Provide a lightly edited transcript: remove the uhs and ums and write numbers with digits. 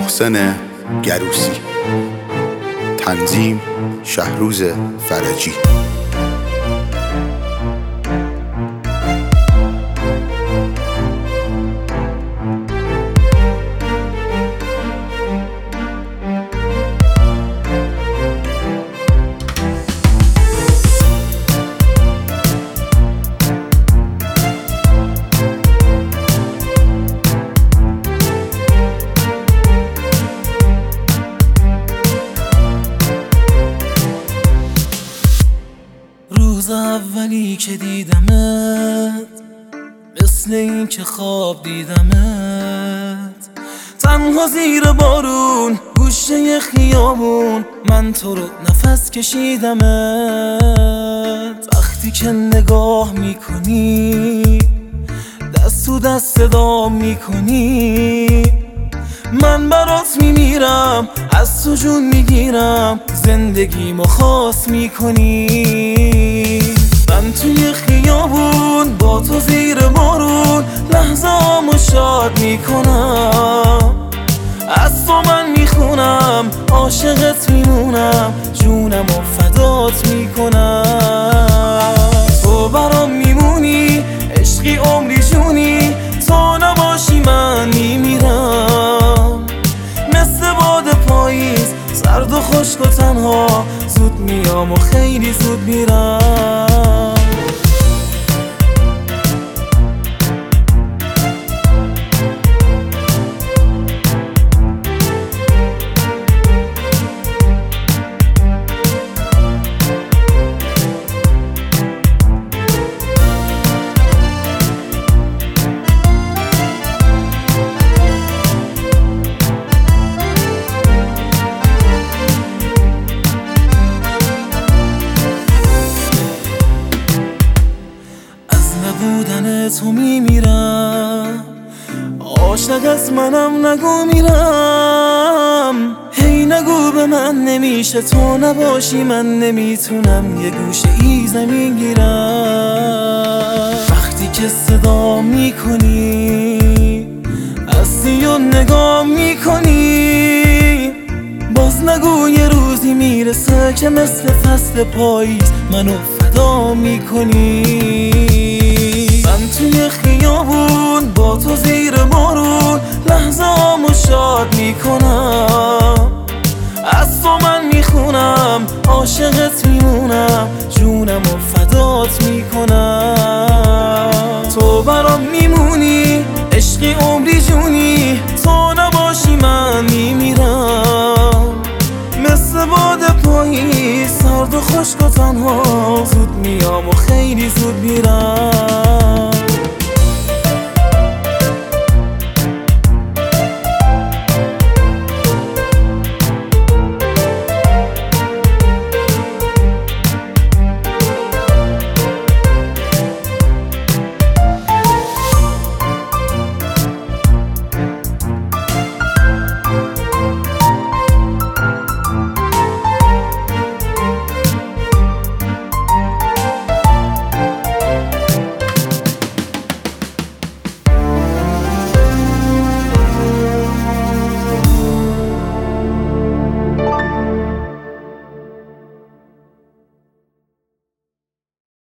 محسن گروسی. تنظیم شهروز فرجی. روز اولی که دیدمت مثل این که خواب دیدمت، تنها زیر بارون گوشه خیابون من تو رو نفس کشیدمت. وقتی که نگاه میکنی دست تو دست صدا میکنی، من برات میمیرم، از تو جون میگیرم، زندگیمو خاص میکنی. من توی خیابون با تو زیر بارون لحظه‌امو شاد میکنم، از تو من میخونم، عاشقت میمونم، جونمو فدات میکنم. تو برام میمونی، عشقی عمری جونی، تو نباشی من میمیرم. مثل باد پاییز سرد و خشک و تنها، زود میام و خیلی زود میرم. نبودن تو میمیرم، عاشق از منم نگو میرم. هی نگو به من نمیشه تو نباشی، من نمیتونم یه گوشه ای زمین گیرم. وقتی که صدا میکنی هستی و نگاه میکنی، باز نگو یه روزی میرسه که مثل فصل پاییز منو فدا میکنی. من توی خیابون با تو زیر بارون لحظه‌امو شاد میکنم، از تو من میخونم، عاشقت میمونم، جونمو فدات میکنم. تو برام میمونی، عشقی عمری جونی، تو نباشی من میمیرم. مثل باد پاییز سرد و خشک و تنها، زود میام و خیلی زود میرم.